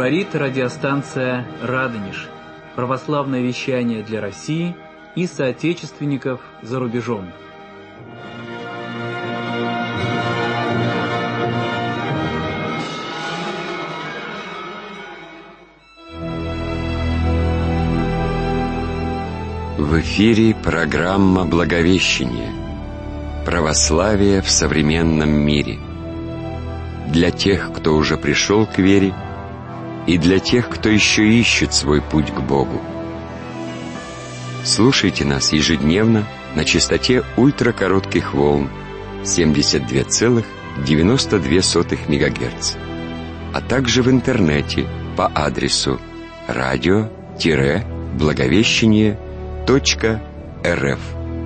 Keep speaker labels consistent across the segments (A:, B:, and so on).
A: Говорит радиостанция «Радонеж». Православное вещание для России и соотечественников за рубежом.
B: В эфире программа «Благовещение. Православие в современном мире». Для тех, кто уже пришел к вере, и для тех, кто еще ищет свой путь к Богу. Слушайте нас ежедневно на частоте ультракоротких волн 72,92 МГц, а также в интернете по адресу radio-благовещение.рф.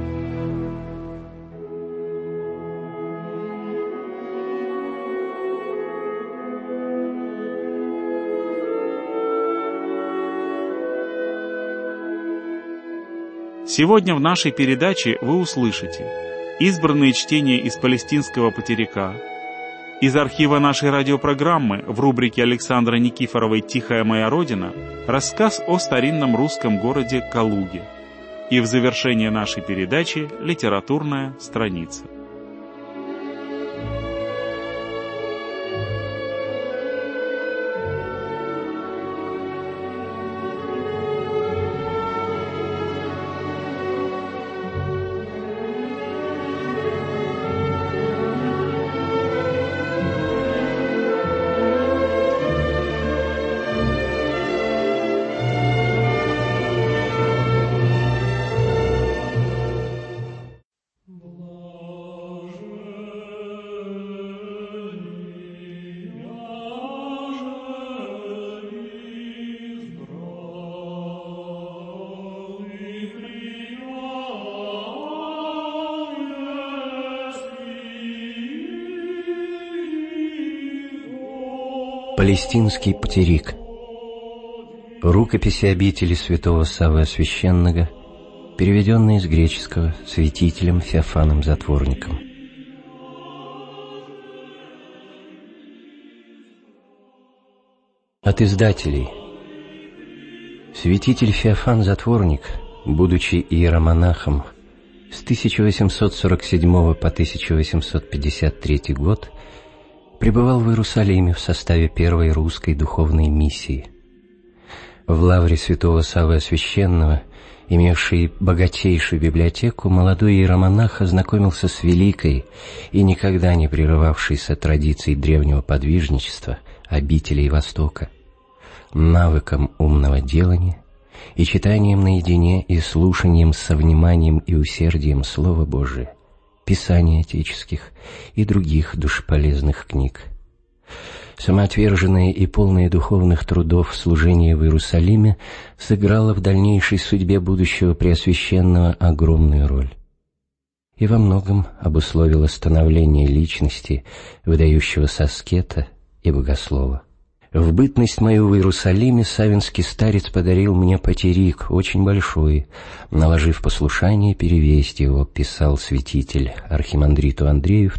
C: Сегодня в нашей передаче вы услышите избранные чтения из палестинского потеряка, из архива нашей радиопрограммы в рубрике Александра Никифоровой «Тихая моя родина» рассказ о старинном русском городе Калуге, и в завершение нашей передачи литературная страница.
D: Палестинский потерик. Рукописи обители святого Саввы Священного, переведенные с греческого святителем Феофаном Затворником. От издателей. Святитель Феофан Затворник, будучи иеромонахом с 1847 по 1853 год, пребывал в Иерусалиме в составе первой русской духовной миссии. В лавре святого Саввы Священного, имевшей богатейшую библиотеку, молодой иеромонах ознакомился с великой и никогда не прерывавшейся традицией древнего подвижничества обителей Востока, навыком умного делания и читанием наедине и слушанием со вниманием и усердием Слова Божия, Писаний отеческих и других душеполезных книг. Самоотверженное и полное духовных трудов служение в Иерусалиме сыграло в дальнейшей судьбе будущего Преосвященного огромную роль и во многом обусловило становление личности, выдающегося аскета и богослова. В бытность мою в Иерусалиме савинский старец подарил мне потерик, очень большой. Наложив послушание, перевесть его, писал святитель архимандриту Андрею в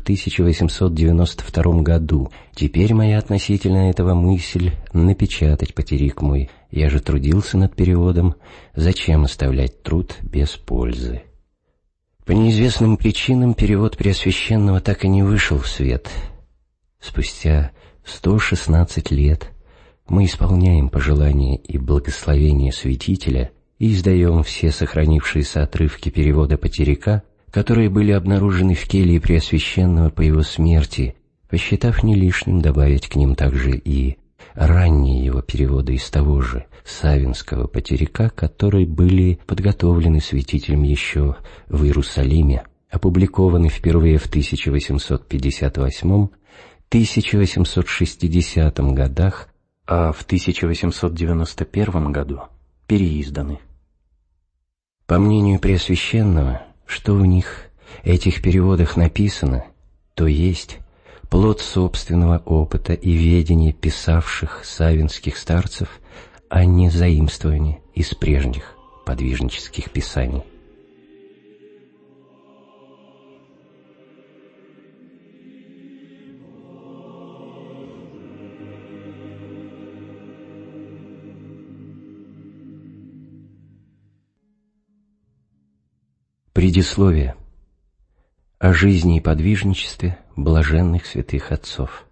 D: 1892 году. Теперь моя относительно этого мысль — напечатать потерик мой. Я же трудился над переводом. Зачем оставлять труд без пользы? По неизвестным причинам перевод Преосвященного так и не вышел в свет. Спустя 116 лет мы исполняем пожелания и благословения святителя и издаем все сохранившиеся отрывки перевода потеряка, которые были обнаружены в келье Преосвященного по его смерти, посчитав не лишним добавить к ним также и ранние его переводы из того же савинского потеряка, которые были подготовлены святителем еще в Иерусалиме, опубликованы впервые в 1858-1860 годах, а в 1891 году переизданы. По мнению Преосвященного, что в них, этих переводах написано, то есть плод собственного опыта и ведения писавших савинских старцев, а не заимствование из прежних подвижнических писаний. Предисловие. О жизни и подвижничестве блаженных святых отцов.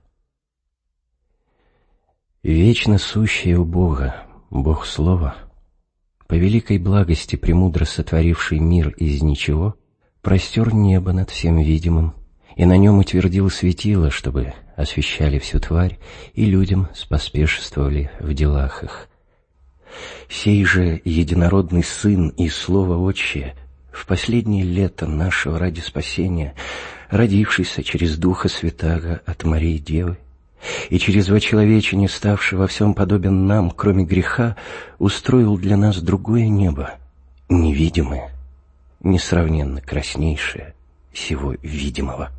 D: Вечно сущее у Бога, Бог Слова, по великой благости премудро сотворивший мир из ничего, простер небо над всем видимым, и на нем утвердил светило, чтобы освещали всю тварь, и людям споспешествовали в делах их. Сей же единородный Сын и Слово Отчее, в последнее лето нашего ради спасения, родившийся через Духа Святаго от Марии Девы, и через вочеловечение, ставший во всем подобен нам, кроме греха, устроил для нас другое небо, невидимое, несравненно краснейшее всего видимого.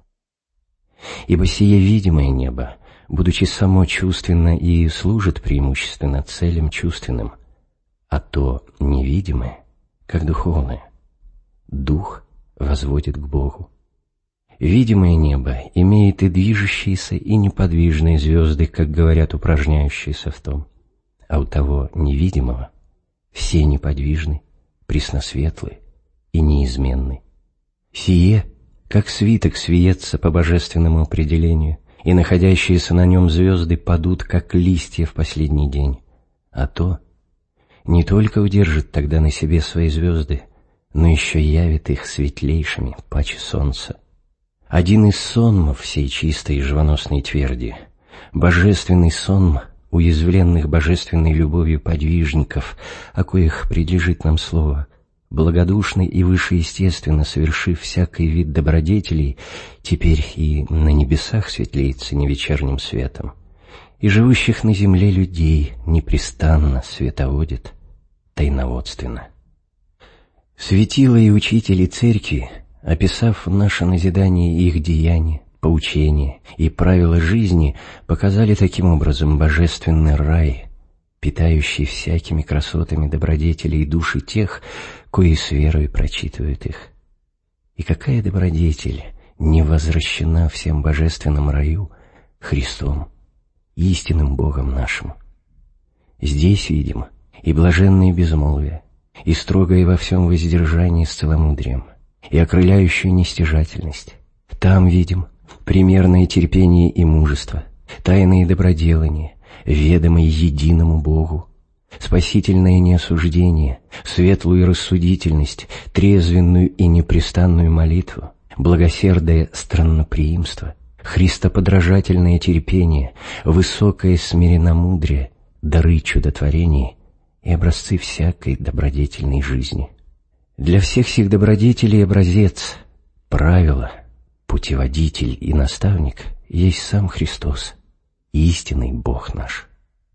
D: Ибо сие видимое небо, будучи само чувственно, и служит преимущественно целям чувственным, а то невидимое, как духовное, дух возводит к Богу. Видимое небо имеет и движущиеся, и неподвижные звезды, как говорят упражняющиеся в том, а у того невидимого все неподвижны, пресносветлы и неизменны. Сие, как свиток свиется по божественному определению, и находящиеся на нем звезды падут, как листья в последний день, а то не только удержит тогда на себе свои звезды, но еще явит их светлейшими паче солнца. Один из сонмов всей чистой и живоносной тверди, божественный сонм уязвленных божественной любовью подвижников, о коих предлежит нам слово, благодушный и вышеестественно совершив всякий вид добродетелей, теперь и на небесах светлеется невечерним светом, и живущих на земле людей непрестанно световодит тайноводственно. Светила и учители церкви, описав наше назидание их деяния, поучения и правила жизни, показали таким образом божественный рай, питающий всякими красотами добродетелей души тех, кои с верой прочитывают их. И какая добродетель не возвращена всем божественном раю Христом, истинным Богом нашим? Здесь видим и блаженное безмолвие, и строгое во всем воздержание с целомудрием, и окрыляющую нестяжательность. Там видим примерное терпение и мужество, тайные доброделания, ведомые единому Богу, спасительное неосуждение, светлую рассудительность, трезвенную и непрестанную молитву, благосердное странноприимство, христоподражательное терпение, высокое смиренномудрие, дары чудотворений и образцы всякой добродетельной жизни. Для всех сих добродетелей образец, правило, путеводитель и наставник есть сам Христос, истинный Бог наш.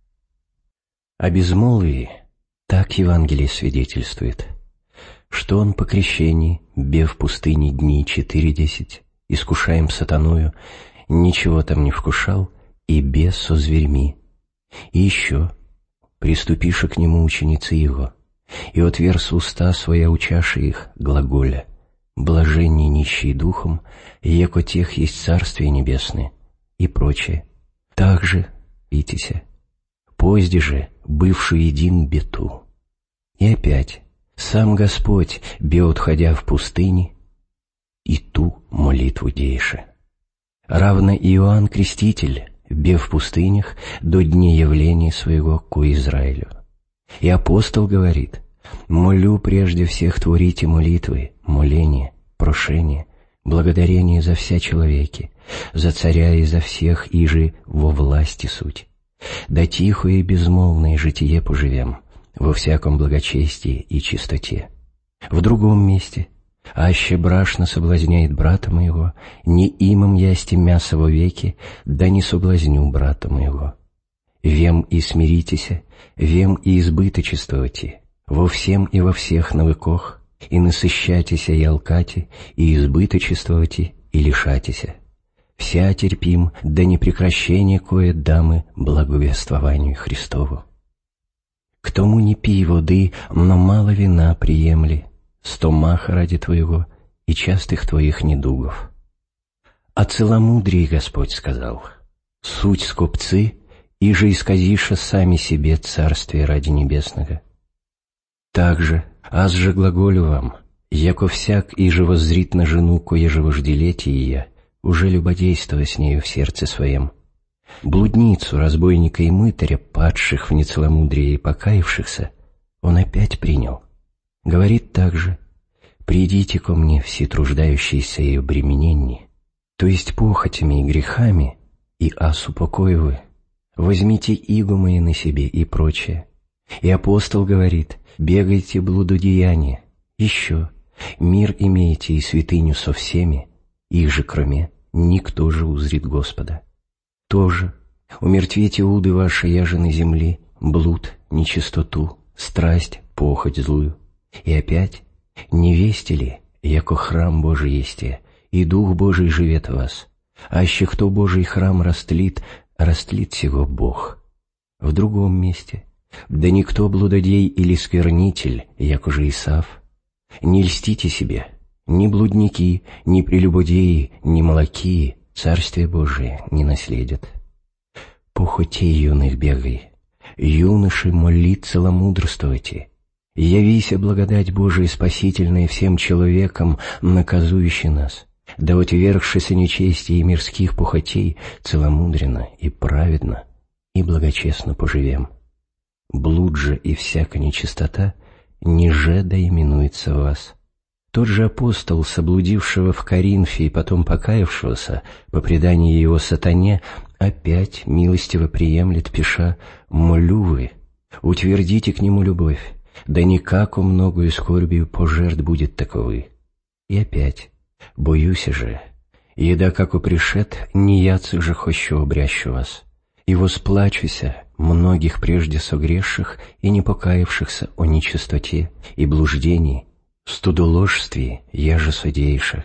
D: О безмолвии так Евангелие свидетельствует, что Он по крещении, бев в пустыне дни 40, искушаем сатаною, ничего там не вкушал, и бес со зверьми. И еще, приступиша к Нему ученицы Его, и отверз уста своя учаши их, глаголя, блаженней нищие духом, яко тех есть Царствие Небесное, и прочее. Также, видите, позде же, бывший един бету. И опять, сам Господь, бе отходя в пустыне, и ту молитву дейше. Равно Иоанн Креститель, бе в пустынях до дней явления своего ко Израилю. И апостол говорит: «Молю прежде всех творите молитвы, моления, прошения, благодарение за вся человеки, за царя и за всех, иже во власти суть. Да тихое и безмолвное житие поживем, во всяком благочестии и чистоте». В другом месте: «Аще брашно соблазняет брата моего, не имам ясти мясо во веки, да не соблазню брата моего. Вем и смиритеся, вем и избыточествовати, во всем и во всех навыкох, и насыщайтеся и алкати, и избыточествовати, и лишатеся. Вся терпим, да не прекращение кое дамы благовествованию Христову. К тому не пей воды, но мало вина приемли, стомаха ради твоего и частых твоих недугов. О целомудрии Господь сказал: суть скопцы, и же исказиша сами себе царствие ради небесного. Также, аз же глаголю вам, Яко всяк, иже воззрит на жену, кое же вожделете ее, уже любодействуя с нею в сердце своем. Блудницу, разбойника и мытаря, падших в нецеломудрие и покаявшихся, он опять принял. Говорит также: «Придите ко мне, все труждающиеся и обремененные, то есть похотями и грехами, и аз упокою вы. Возьмите игу мои на себе» и прочее. И апостол говорит: «Бегайте блудодеяния, еще, мир имеете и святыню со всеми, их же кроме никто же узрит Господа. Тоже умертвите уды ваши, яже на земли, блуд, нечистоту, страсть, похоть злую. И опять, не вести ли, яко храм Божий есте, и Дух Божий живет в вас, аще кто Божий храм растлит, растлит сего Бог». В другом месте: «Да никто блудодей или сквернитель, яко же Исав, не льстите себе, ни блудники, ни прелюбодеи, ни молокии Царствие Божие не наследят. Похотей юных бегай, юноши молит целомудрствуйте, явися благодать Божия спасительная всем человекам, наказующий нас, да отвергшися нечестия и мирских похотей целомудренно и праведно и благочестно поживем. Блуд же и всякая нечистота ниже да именуется вас». Тот же апостол, соблудившего в Коринфе и потом покаявшегося, по преданию его сатане, опять милостиво приемлет, пиша: «Молю вы, утвердите к нему любовь, да никако многою скорбию пожертв будет таковы». И опять: «Боюся же, еда како пришед, не яцы же хочу обрящу вас, и восплачуся многих прежде согрешших и не покаявшихся о нечистоте и блуждении, студоложстве я же содейша».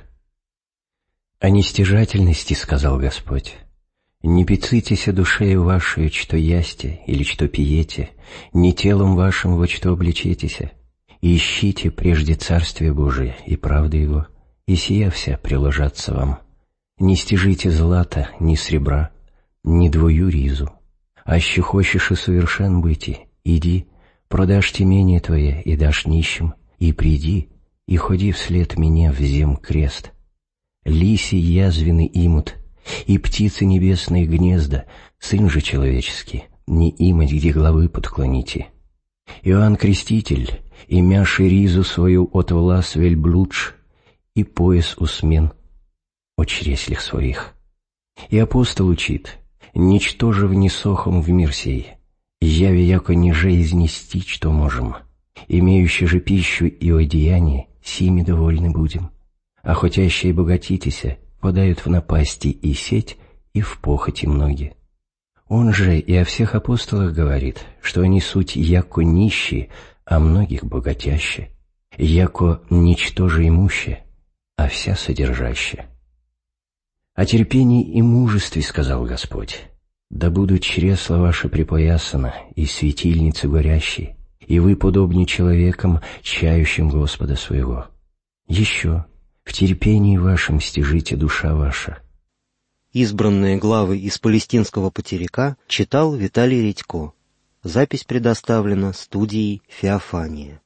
D: «О нестяжательности, — сказал Господь, — не пицитеся душею вашей, что ясте или что пиете, ни телом вашим во что облечетеся, и ищите прежде Царствие Божие и правды Его, и сия вся приложатся вам. Не стяжите злата, ни сребра, ни двою ризу, аще хочешь и совершен быти, иди, продашь темение твое и дашь нищим, и приди, и ходи вслед мне в зем крест. Лиси язвины имут, и птицы небесные гнезда, сын же человеческий, не имать, где главы подклоните. Иоанн Креститель, имяши ризу свою от влас вельблудж, и пояс усмен о чреслях своих». И апостол учит: «Ничто же внесохом в мир сей, яви яко ниже изнести, что можем, имеющие же пищу и одеяние, сими довольны будем, а хотящие богатитеся подают в напасти и сеть, и в похоти многие». Он же и о всех апостолах говорит, что они суть яко нищие, а многих богатяще, яко ничто же имуще, а вся содержаще. «О терпении и мужестве, — сказал Господь, — да будут чресла ваши припоясаны и светильницы горящие, и вы подобны человекам, чающим Господа своего. Еще в терпении вашем стяжите душа ваша».
E: Избранные главы из палестинского потеряка читал Виталий Редько. Запись предоставлена студией «Феофания».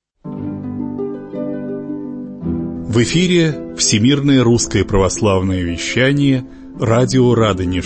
F: В эфире Всемирное русское православное вещание «Радио Радонеж».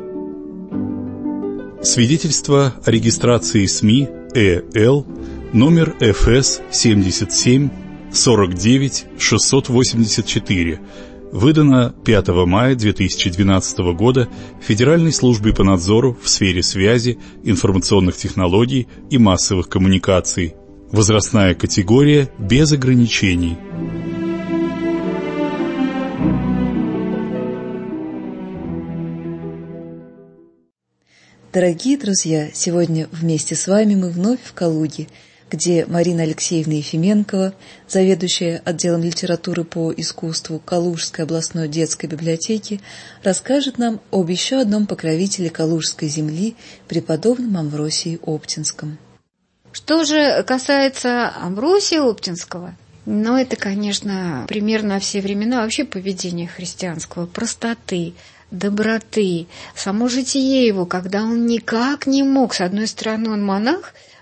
F: Свидетельство о регистрации СМИ ЭЛ номер ФС 77 49 684, выдано 5 мая 2012 года Федеральной службой по надзору в сфере связи, информационных технологий и массовых коммуникаций. Возрастная категория без ограничений.
G: Дорогие друзья, сегодня вместе с вами мы вновь в Калуге, где Марина Алексеевна Ефименкова, заведующая отделом литературы по искусству Калужской областной детской библиотеки, расскажет нам об еще одном покровителе Калужской земли, преподобном Амвросии Оптинском.
H: Что же касается Амвросия Оптинского, это, конечно, пример на все времена вообще поведения христианского, простоты, доброты, само житие его, когда он никак не мог, с одной стороны он монах,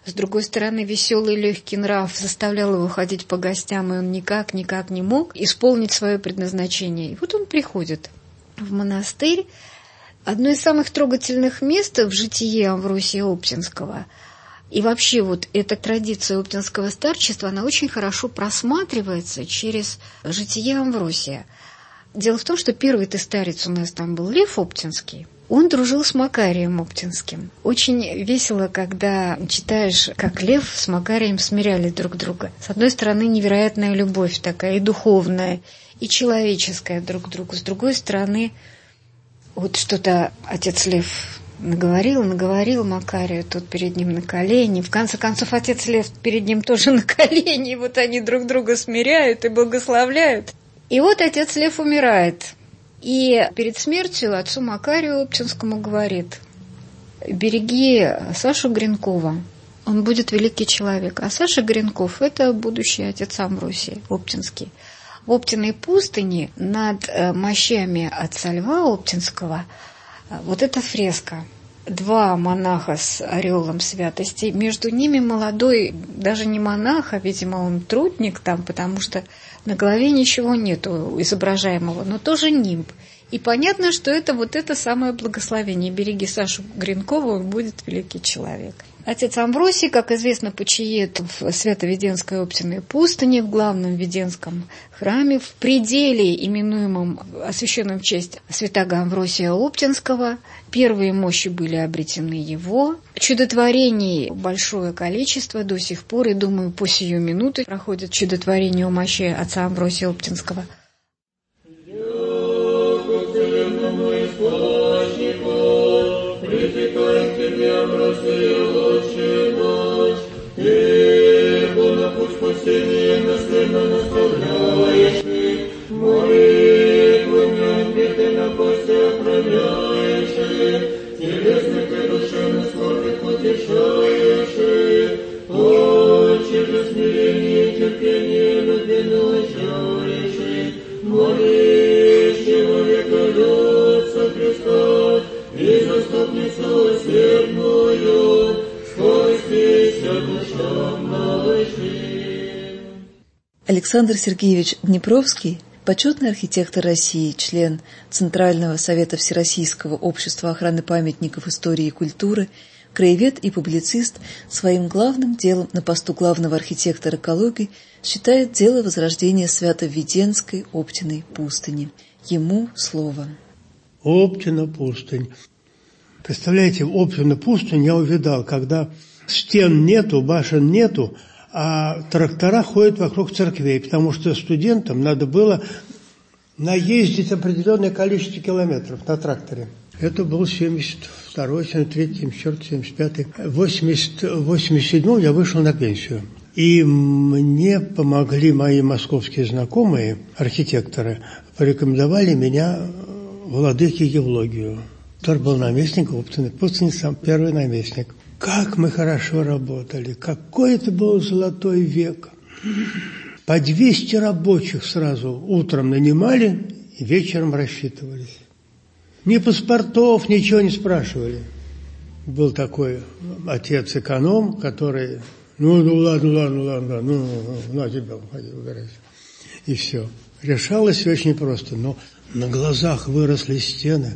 H: С другой стороны, веселый легкий нрав заставлял его ходить по гостям, и он никак не мог исполнить свое предназначение. И вот он приходит в монастырь. Одно из самых трогательных мест в житии Амвросия Оптинского. И вообще вот эта традиция оптинского старчества, она очень хорошо просматривается через житие Амвросия. Дело в том, что первый-то старец у нас там был Лев Оптинский. Он дружил с Макарием Оптинским. Очень весело, когда читаешь, как Лев с Макарием смиряли друг друга. С одной стороны, невероятная любовь такая, и духовная, и человеческая друг к другу. С другой стороны, вот что-то отец Лев наговорил Макарию, тот перед ним на колени. В конце концов, отец Лев перед ним тоже на колени. И вот они друг друга смиряют и благословляют. И вот отец Лев умирает. И перед смертью отцу Макарию Оптинскому говорит: береги Сашу Гринкова, он будет великий человек. А Саша Гринков – это будущий отец Амвросий Оптинский. В Оптиной пустыне над мощами отца Льва Оптинского вот эта фреска. 2 монаха с ореолом святости. Между ними молодой, даже не монах, а, видимо, он трудник там, потому что на голове ничего нету изображаемого, но тоже нимб. И понятно, что это вот это самое благословение. Береги Сашу Гринкова, он будет великий человек. Отец Амвросий, как известно, почиет в Свято-Веденской Оптиной пустыне, в главном Веденском храме, в пределе, именуемом, освященном в честь святаго Амвросия Оптинского. Первые мощи были обретены его. Чудотворений большое количество до сих пор, и, думаю, по сию минуту проходит чудотворение у мощей отца Амвросия Оптинского.
I: Притекай к тебе, Амвросий, Отче наш, Ты, на путь спасения, наследно наставляешь, молитвами, где Ты на посте охраняешь, телесных и душевных скорбях утешаешь, Отче, без смирения и терпения любви научаешь, молишь человека Отца Христа, и заступницу усердную, спастися душам нашим.
G: Александр Сергеевич Днепровский, почетный архитектор России, член Центрального совета Всероссийского общества охраны памятников истории и культуры, краевед и публицист, своим главным делом на посту главного архитектора экологии считает дело возрождения Свято-Веденской Оптиной пустыни. Ему слово.
J: Оптина пустынь. Представляете, Оптину пустынь я увидал, когда стен нету, башен нету, а трактора ходят вокруг церквей, потому что студентам надо было наездить определенное количество километров на тракторе. Это был 72-й, 73-й, 74-й, 75-й. В 87-м я вышел на пенсию. И мне помогли мои московские знакомые, архитекторы, порекомендовали меня владыке Евлогию, который был наместником Оптиной пустыни, сам первый наместник. Как мы хорошо работали, какой это был золотой век. По 200 рабочих сразу утром нанимали и вечером рассчитывались. Ни паспортов, ничего не спрашивали. Был такой отец-эконом, который, ну ладно, на тебя, уходи, убирайся. И все. Решалось очень просто, но на глазах выросли стены.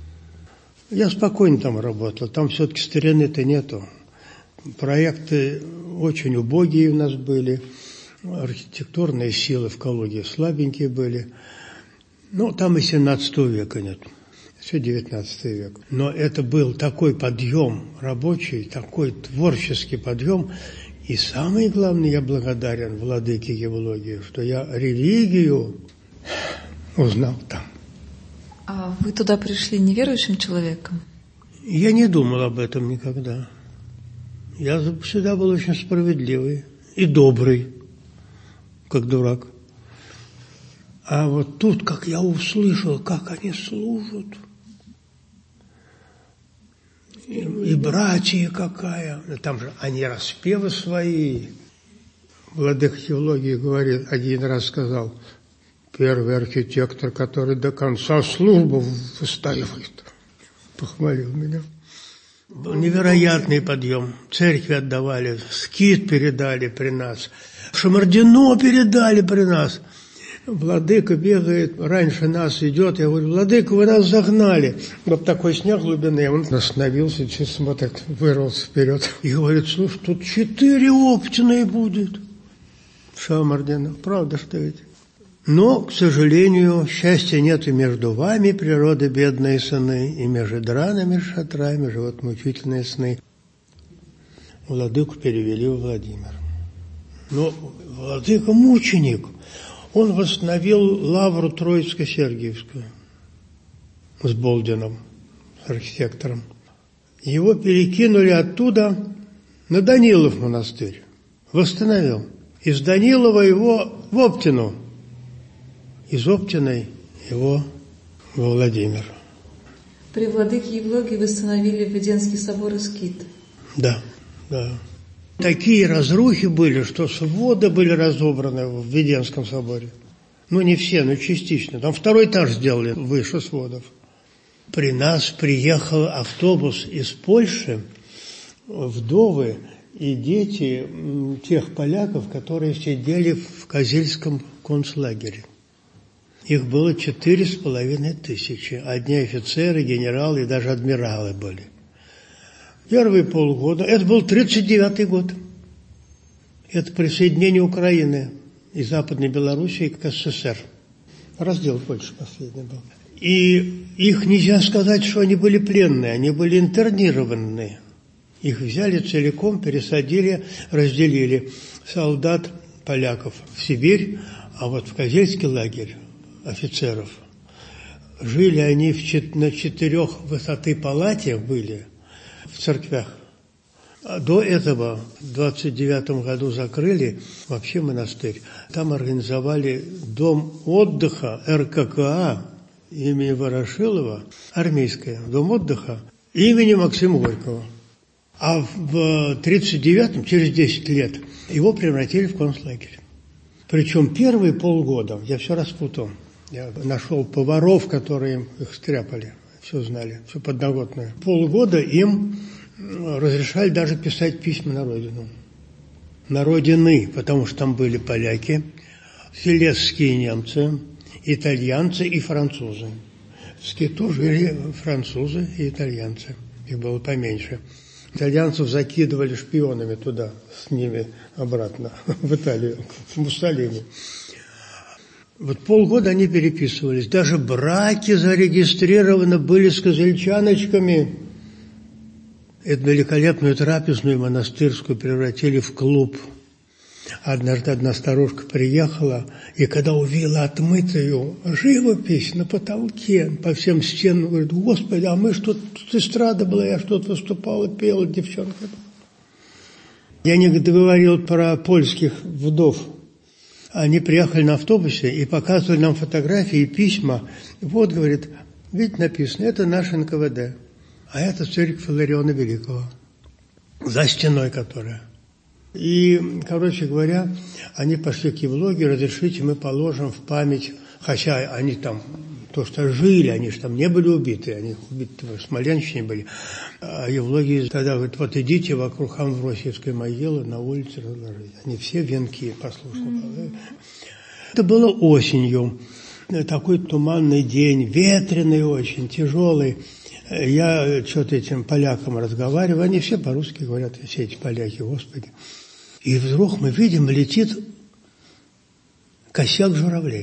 J: Я спокойно там работал, там все-таки старины-то нету. Проекты очень убогие у нас были, архитектурные силы в Калуге слабенькие были. Ну, там и 17 века нет, все 19 век. Но это был такой подъем рабочий, такой творческий подъем. И самое главное, я благодарен владыке Евлогию, что я религию узнал там.
G: А вы туда пришли неверующим человеком?
J: Я не думал об этом никогда. Я всегда был очень справедливый и добрый, как дурак. А вот тут, как я услышал, как они служат, и братья какая, там же они распевы свои. Владыка Евлогий говорит, один раз сказал, первый архитектор, который до конца службу выстаивает. Похвалил меня. Невероятный подъем. Церкви отдавали, скит передали при нас, Шамардино передали при нас. Владыка бегает, раньше нас идет. Я говорю: владыка, вы нас загнали. Вот такой снег глубины. Он остановился, смотрит, вырвался вперед. И говорит: слушай, тут 4 Оптина и будет. Шамардино. Правда, что ведь? Но, к сожалению, счастья нет и между вами, природы бедные сыны, и между дранами шатрами живут мучительные сны. Владыку перевели в Владимир. Но владыка мученик. Он восстановил лавру Троицко-Сергиевскую с Болдином, с архитектором. Его перекинули оттуда на Данилов монастырь. Восстановил. Из Данилова его в Оптину. Из Оптиной его во Владимир.
G: При владыке Евлогии восстановили Введенский собор и скит.
J: Да, да. Такие разрухи были, что своды были разобраны в Введенском соборе. Ну, не все, но частично. Там 2-й этаж сделали выше сводов. При нас приехал автобус из Польши, вдовы и дети тех поляков, которые сидели в Козельском концлагере. Их было 4500. Одни офицеры, генералы и даже адмиралы были. Первые полгода, это был 1939 год. Это присоединение Украины и Западной Белоруссии к СССР. Раздел Польши последний был. И их нельзя сказать, что они были пленные, они были интернированные. Их взяли целиком, пересадили, разделили солдат поляков в Сибирь, а вот в Козельский лагерь офицеров. Жили они на 4 высоты палате были в церквях. А до этого в 1929 году закрыли вообще монастырь. Там организовали дом отдыха РККА имени Ворошилова, армейское, дом отдыха имени Максима Горького. А в 1939-м, через 10 лет, его превратили в концлагерь. Причем первые полгода, я все распутал, я нашел поваров, которые их стряпали, все знали, все подноготное. Полгода им разрешали даже писать письма на родину. На родины, потому что там были поляки, селезские немцы, итальянцы и французы. В скиту жили французы и итальянцы, их было поменьше. Итальянцев закидывали шпионами туда, с ними обратно, в Италию, в Муссолини. Вот полгода они переписывались. Даже браки зарегистрированы были с козельчаночками. Эту великолепную трапезную монастырскую превратили в клуб. Однажды одна старушка приехала, и когда увидела отмытую живопись на потолке, по всем стенам, говорит: Господи, а мы что, тут эстрада была, я что-то выступала, пела, девчонка. Я не договорил про польских вдов. Они приехали на автобусе и показывали нам фотографии и письма. Вот, говорит, видите, написано, это наш НКВД, а это церковь Илариона Великого, за стеной которая. И, короче говоря, они пошли к Евлогии: разрешите, мы положим в память, хотя они там, то, что жили, они же там не были убиты, они убиты в Смоленщине были. А Евлогия тогда говорит: вот идите вокруг Амвросиевской могилы на улице разложите. Они все венки послушно. Это было осенью, такой туманный день, ветреный очень, тяжелый. Я что-то этим полякам разговариваю, они все по-русски говорят, все эти поляки, Господи. И вдруг мы видим, летит косяк журавлей.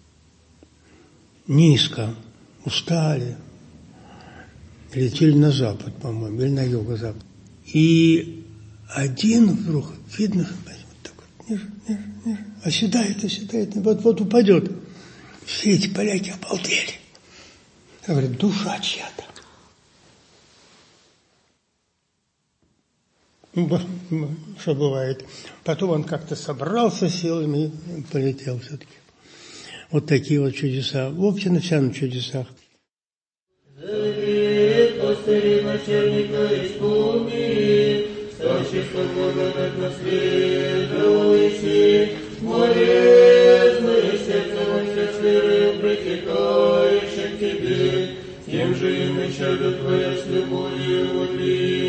J: Низко, устали. Летели на запад, по-моему, или на юго-запад. И один вдруг, видно, вот так вот, ниже, оседает, вот упадет. Все эти поляки обалдели. Говорят, душа чья-то. Что бывает. Потом он как-то собрался силами и полетел все-таки. Вот такие вот чудеса. В общем, вся на чудесах.
I: Тем же и начало твоя с любовью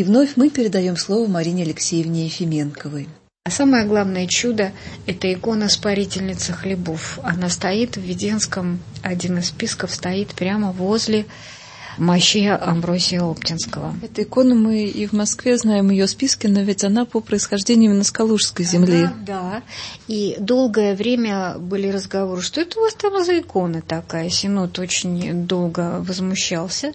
G: вновь мы передаем слово Марине Алексеевне Ефименковой.
H: А самое главное чудо – это икона Спарительницы хлебов. Она стоит в Веденском, один из списков стоит прямо возле мощи Амвросия Оптинского.
G: Эту икону мы и в Москве знаем ее списки, но ведь она по происхождению именно с Калужской земли.
H: Да. И долгое время были разговоры, что это у вас там за икона такая. Синод очень долго возмущался.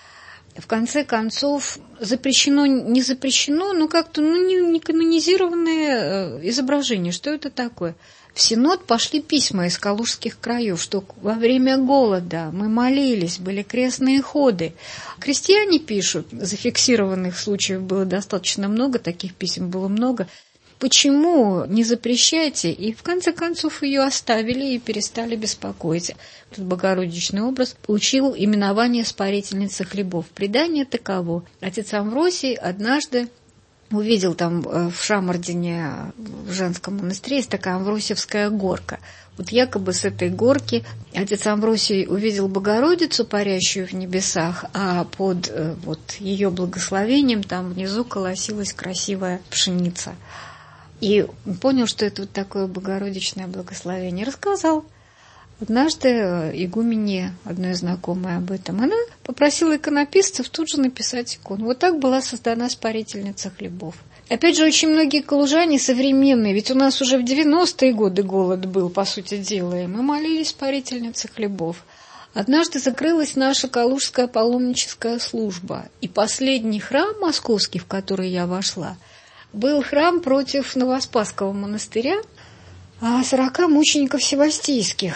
H: В конце концов, запрещено, не запрещено, но как-то не канонизированное изображение. Что это такое? В Синод пошли письма из калужских краев, что во время голода мы молились, были крестные ходы. Крестьяне пишут, зафиксированных случаев было достаточно много, таких писем было много. Почему не запрещайте? И в конце концов ее оставили и перестали беспокоить. Этот богородичный образ получил именование Спарительницы хлебов. Предание таково. Отец Амвросий однажды увидел там в Шамардине, в женском монастыре, есть такая Амвросиевская горка. Вот якобы с этой горки отец Амвросий увидел Богородицу, парящую в небесах, а под вот ее благословением там внизу колосилась красивая пшеница. И понял, что это вот такое богородичное благословение. Рассказал однажды игумене, одной знакомой об этом. Она попросила иконописцев тут же написать икону. Вот так была создана Спарительница хлебов. Опять же, очень многие калужане современные, ведь у нас уже в 90-е годы голод был, по сути дела, и мы молились Спарительнице хлебов. Однажды закрылась наша калужская паломническая служба, и последний храм московский, в который я вошла, был храм против Новоспасского монастыря 40 мучеников севастийских.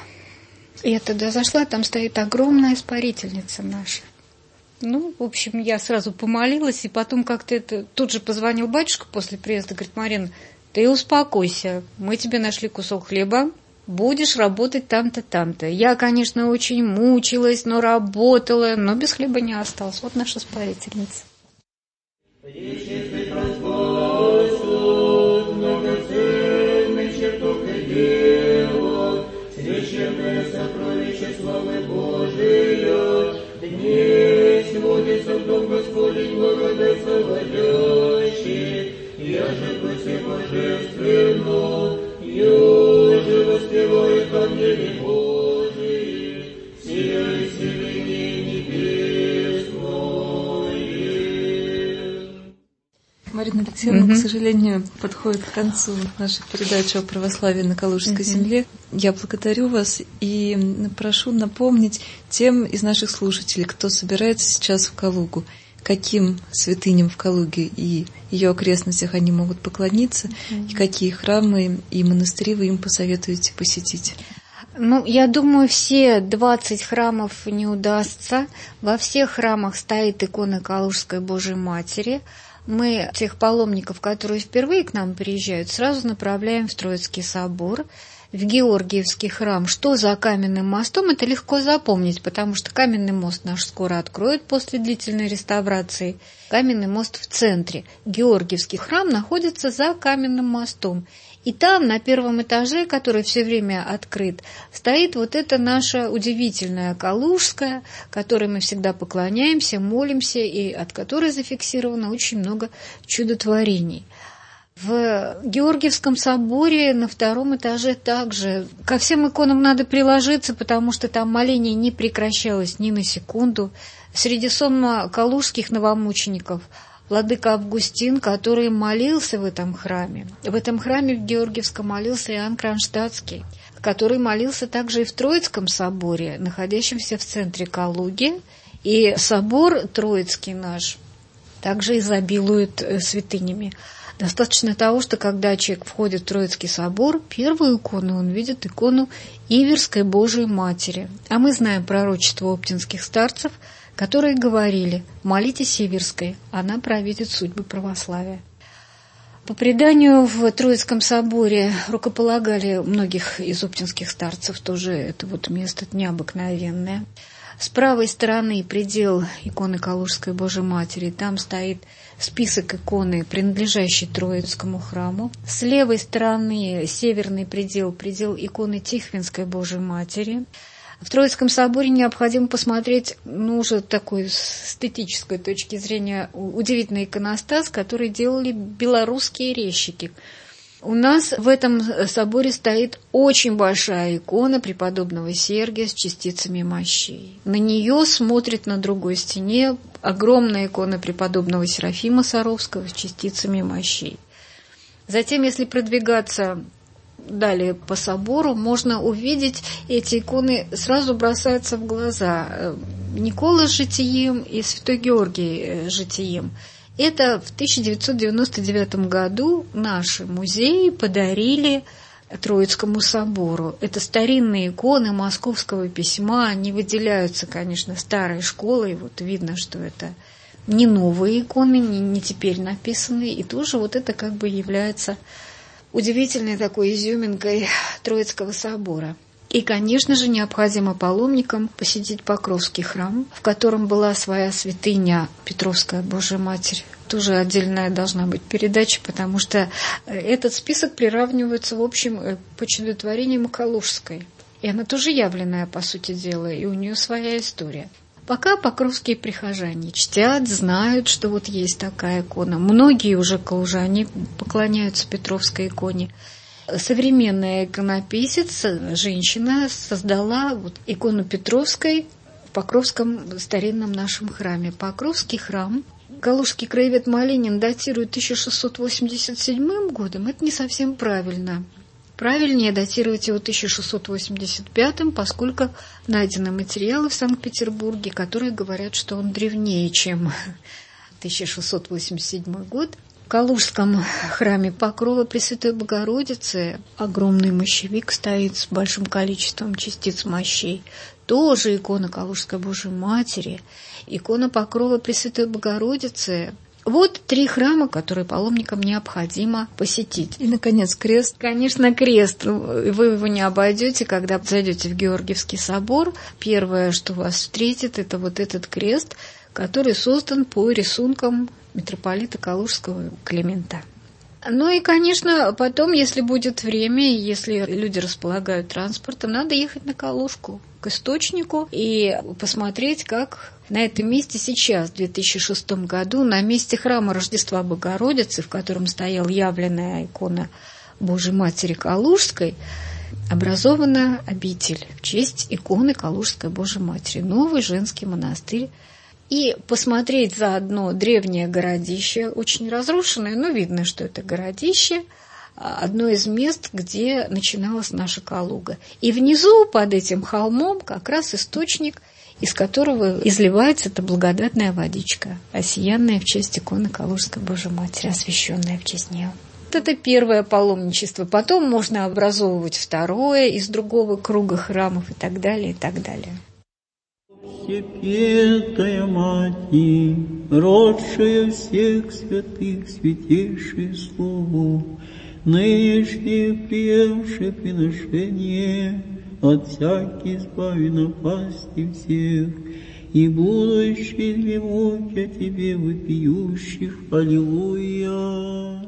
H: И я тогда зашла, там стоит огромная Спарительница наша. Ну, в общем, я сразу помолилась, и потом как-то тут же позвонил батюшка после приезда, говорит: Марина, ты успокойся, мы тебе нашли кусок хлеба, будешь работать там-то, там-то. Я, конечно, очень мучилась, но работала, но без хлеба не осталось. Вот наша Спарительница.
I: Священное сокровище славы Божия, днесь водится в дом Господень благодатствующий, яже пути божественно, юже воспевает ангели Божии, сия селение небесное.
G: Марина Алексеевна, к сожалению, подходит к концу наша передача о православии на Калужской земле. Я благодарю вас и прошу напомнить тем из наших слушателей, кто собирается сейчас в Калугу, каким святыням в Калуге и ее окрестностях они могут поклониться, и какие храмы и монастыри вы им посоветуете посетить.
H: Ну, я думаю, все 20 храмов не удастся. Во всех храмах стоит икона Калужской Божией Матери. Мы тех паломников, которые впервые к нам приезжают, сразу направляем в Троицкий собор, в Георгиевский храм. Что за каменным мостом, это легко запомнить, потому что каменный мост наш скоро откроют после длительной реставрации. Каменный мост в центре. Георгиевский храм находится за каменным мостом. И там, на первом этаже, который все время открыт, стоит вот эта наша удивительная Калужская, которой мы всегда поклоняемся, молимся, и от которой зафиксировано очень много чудотворений. В Георгиевском соборе на втором этаже также. Ко всем иконам надо приложиться, потому что там моление не прекращалось ни на секунду. Среди сонма калужских новомучеников владыка Августин, который молился в этом храме. В этом храме в Георгиевском молился Иоанн Кронштадтский, который молился также и в Троицком соборе, находящемся в центре Калуги. И собор Троицкий наш также изобилует святынями. Достаточно того, что когда человек входит в Троицкий собор, первую икону он видит икону Иверской Божией Матери. А мы знаем пророчество оптинских старцев, которые говорили: молитесь Иверской, она провидит судьбы православия. По преданию, в Троицком соборе рукополагали многих из оптинских старцев, тоже это вот место необыкновенное. С правой стороны предел иконы Калужской Божией Матери, там стоит список иконы, принадлежащей Троицкому храму. С левой стороны северный предел, предел иконы Тихвинской Божией Матери. В Троицком соборе необходимо посмотреть, уже такой с эстетической точки зрения, удивительный иконостас, который делали белорусские резчики. У нас в этом соборе стоит очень большая икона преподобного Сергия с частицами мощей. На нее смотрит на другой стене огромная икона преподобного Серафима Саровского с частицами мощей. Затем, если продвигаться далее по собору, можно увидеть эти иконы, сразу бросаются в глаза. Никола с житием и Святой Георгий с житием. Это в 1999 году наши музеи подарили Троицкому собору. Это старинные иконы Московского письма, они выделяются, конечно, старой школой, видно, что это не новые иконы, не теперь написанные, и тоже это как бы является удивительной такой изюминкой Троицкого собора. И, конечно же, необходимо паломникам посетить Покровский храм, в котором была своя святыня Петровская Божия Матерь. Тоже отдельная должна быть передача, потому что этот список приравнивается, в общем, по чудотворениям Калужской. И она тоже явленная, по сути дела, и у нее своя история. Пока покровские прихожане чтят, знают, что есть такая икона. Многие уже калужане поклоняются Петровской иконе. Современная иконописец, женщина, создала икону Петровской в Покровском старинном нашем храме. Покровский храм калужский краевед Малинин датирует 1687 годом. Это не совсем правильно. Правильнее датировать его 1685, поскольку найдены материалы в Санкт-Петербурге, которые говорят, что он древнее, чем 1687 год. В Калужском храме Покрова Пресвятой Богородицы огромный мощевик стоит с большим количеством частиц мощей. Тоже икона Калужской Божией Матери, икона Покрова Пресвятой Богородицы. Вот 3 храма, которые паломникам необходимо посетить.
G: И, наконец, крест.
H: Конечно, крест. Вы его не обойдете, когда зайдете в Георгиевский собор. Первое, что вас встретит, это этот крест, который создан по рисункам митрополита Калужского Климента. И, конечно, потом, если будет время, если люди располагают транспортом, надо ехать на Калужку, к источнику, и посмотреть, как на этом месте сейчас, в 2006 году, на месте храма Рождества Богородицы, в котором стояла явленная икона Божией Матери Калужской, образована обитель в честь иконы Калужской Божией Матери, новый женский монастырь. И посмотреть заодно древнее городище, очень разрушенное, но видно, что это городище, одно из мест, где начиналась наша Калуга. И внизу, под этим холмом, как раз источник, из которого изливается эта благодатная водичка, осиянная в честь иконы Калужской Божией Матери, освященная в честь нее. Это первое паломничество. Потом можно образовывать второе из другого круга храмов и так далее, и так далее.
I: Всепетая Мати, родшая всех святых, святейшее Слово, нынешнее приявшее приношение, от всяких избави напасти всех, и будущее измевуть о Тебе вопиющих. Аллилуйя.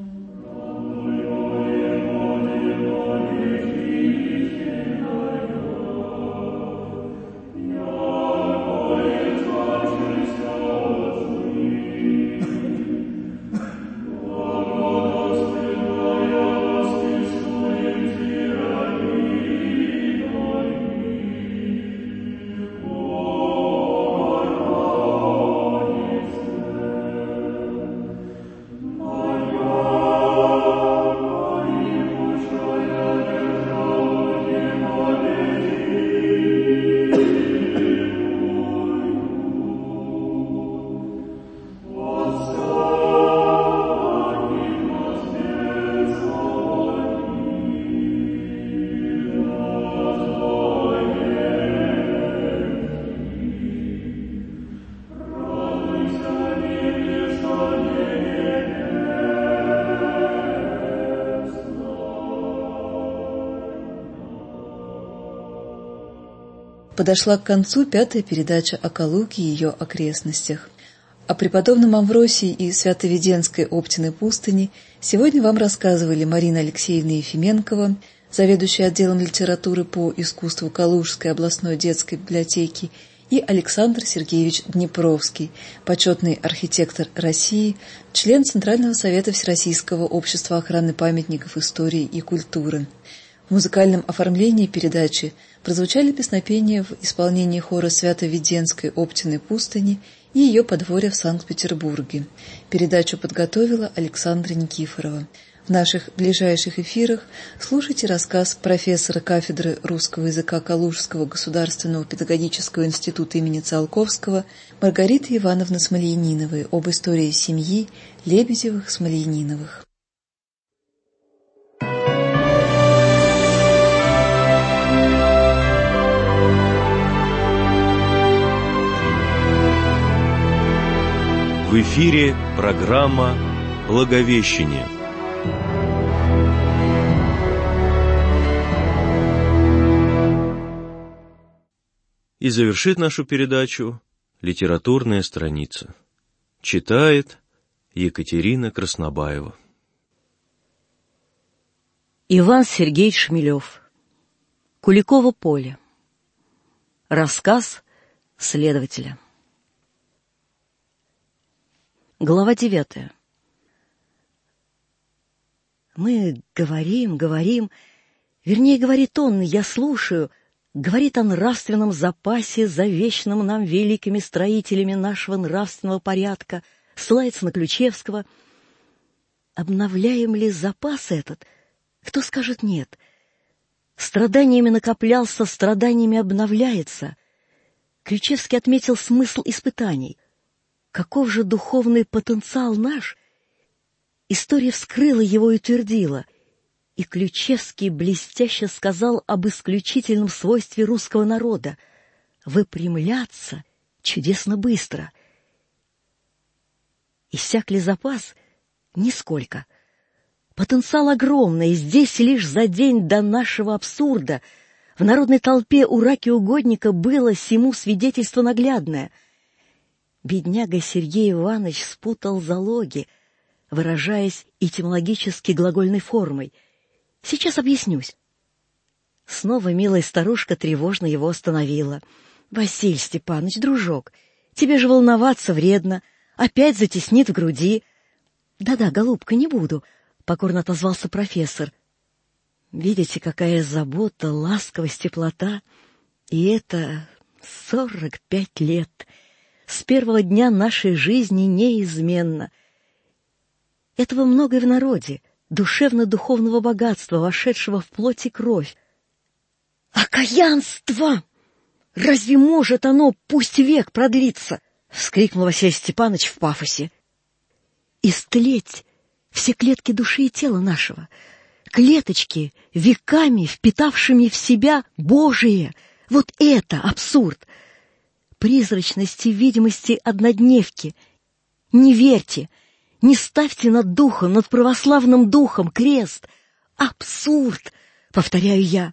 G: Подошла к концу 5-я передача о Калуге и ее окрестностях. О преподобном Амвросии и Свято-Веденской Оптиной пустыне сегодня вам рассказывали Марина Алексеевна Ефименкова, заведующий отделом литературы по искусству Калужской областной детской библиотеки, и Александр Сергеевич Днепровский, почетный архитектор России, член Центрального совета Всероссийского общества охраны памятников истории и культуры. В музыкальном оформлении передачи прозвучали песнопения в исполнении хора Свято-Веденской Оптиной пустыни и ее подворья в Санкт-Петербурге. Передачу подготовила Александра Никифорова. В наших ближайших эфирах слушайте рассказ профессора кафедры русского языка Калужского государственного педагогического института имени Циолковского Маргариты Ивановны Смольяниновой об истории семьи Лебедевых-Смольяниновых.
K: В эфире программа «Благовещение». И завершит нашу передачу литературная страница. Читает Екатерина Краснобаева.
L: Иван Сергеевич Шмелев. Куликово поле. Рассказ следователя. Глава 9. Мы говорим, вернее, говорит он, я слушаю, говорит о нравственном запасе, завещанном нам великими строителями нашего нравственного порядка, ссылается на Ключевского. Обновляем ли запас этот? Кто скажет нет? Страданиями накоплялся, страданиями обновляется. Ключевский отметил смысл испытаний. Каков же духовный потенциал наш? История вскрыла его и утвердила. И Ключевский блестяще сказал об исключительном свойстве русского народа — выпрямляться чудесно быстро. Иссяк ли запас? Нисколько. Потенциал огромный, и здесь лишь за день до нашего абсурда в народной толпе у раки-угодника было сему свидетельство наглядное. Бедняга Сергей Иванович спутал залоги, выражаясь этимологически глагольной формой. Сейчас объяснюсь. Снова милая старушка тревожно его остановила. — Василий Степанович, дружок, тебе же волноваться вредно. Опять затеснит в груди. — Да-да, голубка, не буду, — покорно отозвался профессор. — Видите, какая забота, ласковость, теплота. И это 45 лет. С первого дня нашей жизни неизменно. Этого много и в народе. Душевно-духовного богатства, вошедшего в плоть и кровь. «Окаянство! Разве может оно, пусть век продлиться?» — вскрикнул Василий Степанович в пафосе. «Истлеть все клетки души и тела нашего, клеточки, веками впитавшими в себя Божие, вот это абсурд! Призрачности видимости однодневки. Не верьте! Не ставьте над духом, над православным духом крест. Абсурд, повторяю я.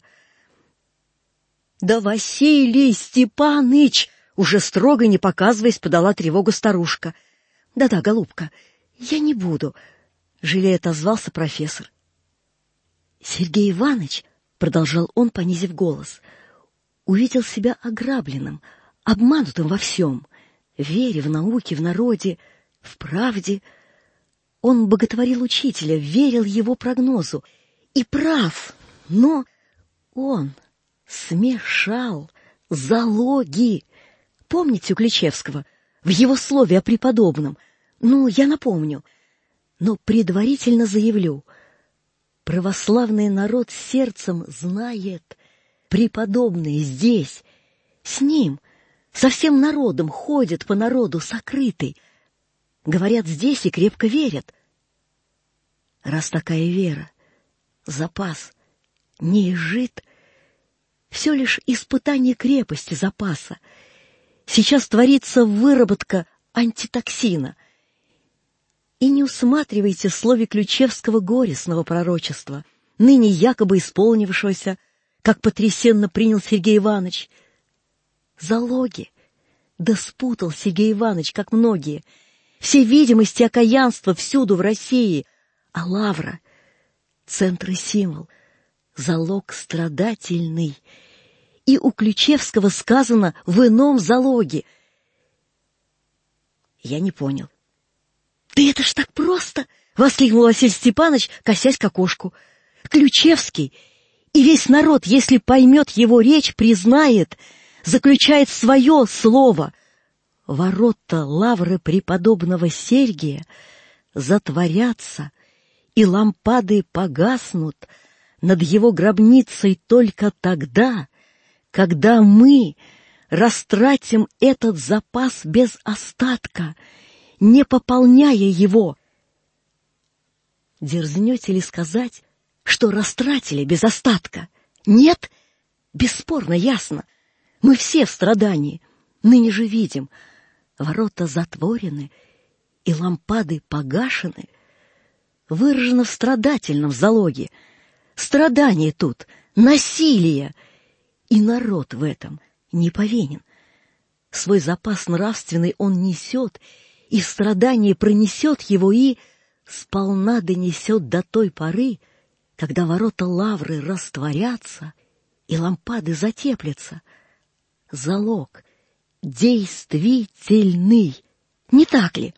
L: Да Василий Степаныч, уже строго не показываясь, подала тревогу старушка. Да-да, голубка, я не буду, жалея отозвался профессор. Сергей Иванович, продолжал он, понизив голос, увидел себя ограбленным, обманутым во всем, в вере, в науке, в народе, в правде. Он боготворил учителя, верил его прогнозу. И прав, но он смешал залоги. Помните у Ключевского, в его слове о преподобном? Ну, я напомню. Но предварительно заявлю. Православный народ сердцем знает. Преподобный здесь, с ним, со всем народом ходит по народу сокрытый. Говорят здесь и крепко верят. Раз такая вера, запас не изжит, все лишь испытание крепости запаса. Сейчас творится выработка антитоксина. И не усматривайте в слове Ключевского горестного пророчества, ныне якобы исполнившегося, как потрясенно принял Сергей Иванович. Залоги. Да спутал Сергей Иванович, как многие. Все видимости окаянства всюду в России, а лавра — центр и символ. залог страдательный. И у Ключевского сказано в ином залоге. Я не понял. «Да это ж так просто!» — воскликнул Василий Степанович, косясь к окошку. «Ключевский и весь народ, если поймет его речь, признает, заключает свое слово. Ворота лавры преподобного Сергия затворятся, и лампады погаснут над его гробницей только тогда, когда мы растратим этот запас без остатка, не пополняя его». Дерзнете ли сказать, что растратили без остатка? Нет? Бесспорно ясно. Мы все в страдании. Ныне же видим, ворота затворены и лампады погашены. Выражено в страдательном залоге. Страдание тут, насилие. И народ в этом не повинен. Свой запас нравственный он несет, и страдание пронесет его и сполна донесет до той поры, когда ворота лавры растворятся и лампады затеплятся. Залог действительный, не так ли?